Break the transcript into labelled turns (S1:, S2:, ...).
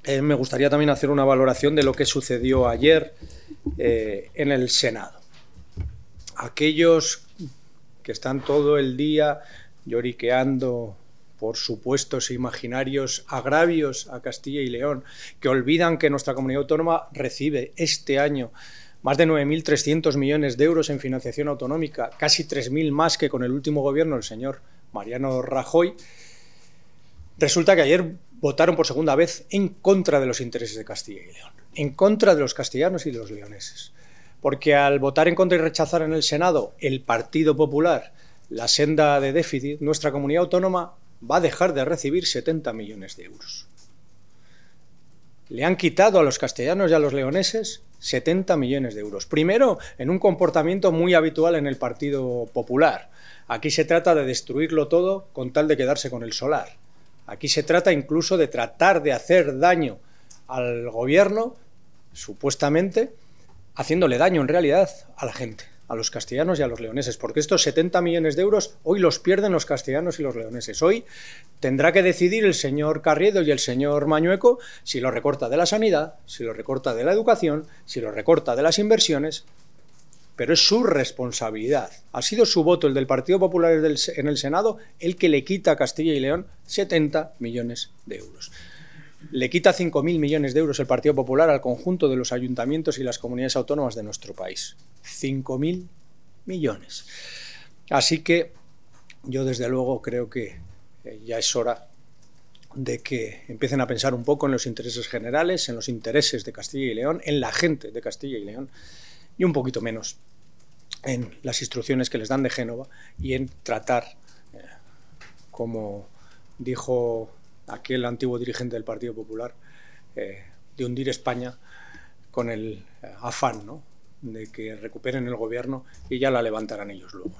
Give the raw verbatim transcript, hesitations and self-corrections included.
S1: eh, me gustaría también hacer una valoración de lo que sucedió ayer eh, en el Senado. Aquellos que están todo el día lloriqueando por supuestos e imaginarios agravios a Castilla y León, que olvidan que nuestra comunidad autónoma recibe este año más de nueve mil trescientos millones de euros en financiación autonómica, casi tres mil más que con el último gobierno del señor Mariano Rajoy. Resulta que ayer votaron por segunda vez en contra de los intereses de Castilla y León, en contra de los castellanos y de los leoneses. Porque al votar en contra y rechazar en el Senado el Partido Popular la senda de déficit, nuestra comunidad autónoma va a dejar de recibir setenta millones de euros. Le han quitado a los castellanos y a los leoneses setenta millones de euros. Primero, en un comportamiento muy habitual en el Partido Popular. Aquí se trata de destruirlo todo con tal de quedarse con el solar. Aquí se trata incluso de tratar de hacer daño al gobierno, supuestamente, haciéndole daño en realidad a la gente, a los castellanos y a los leoneses, porque estos setenta millones de euros hoy los pierden los castellanos y los leoneses. Hoy tendrá que decidir el señor Carriedo y el señor Mañueco si lo recorta de la sanidad, si lo recorta de la educación, si lo recorta de las inversiones, pero es su responsabilidad. Ha sido su voto, el del Partido Popular en el Senado, el que le quita a Castilla y León setenta millones de euros. Le quita cinco mil millones de euros el Partido Popular al conjunto de los ayuntamientos y las comunidades autónomas de nuestro país. cinco mil millones. Así que yo desde luego creo que ya es hora de que empiecen a pensar un poco en los intereses generales, en los intereses de Castilla y León, en la gente de Castilla y León, y un poquito menos en las instrucciones que les dan de Génova y en tratar, eh, como dijo aquel antiguo dirigente del Partido Popular, eh, de hundir España con el eh, afán, ¿no?, de que recuperen el gobierno y ya la levantarán ellos luego.